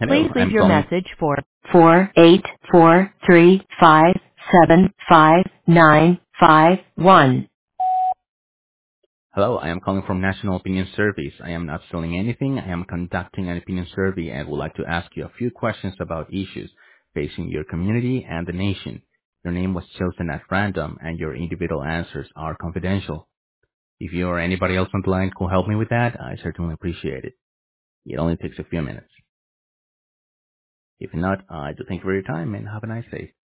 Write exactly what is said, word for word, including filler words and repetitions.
Hello, Please leave I'm your calling. message for four eight four three five seven five nine five one. Hello, I am calling from National Opinion Surveys. I am not selling anything. I am conducting an opinion survey and would like to ask you a few questions about issues facing your community and the nation. Your name was chosen at random and your individual answers are confidential. If you or anybody else on the line could help me with that, I certainly appreciate it. It only takes a few minutes. If not, I do thank you for your time and have a nice day.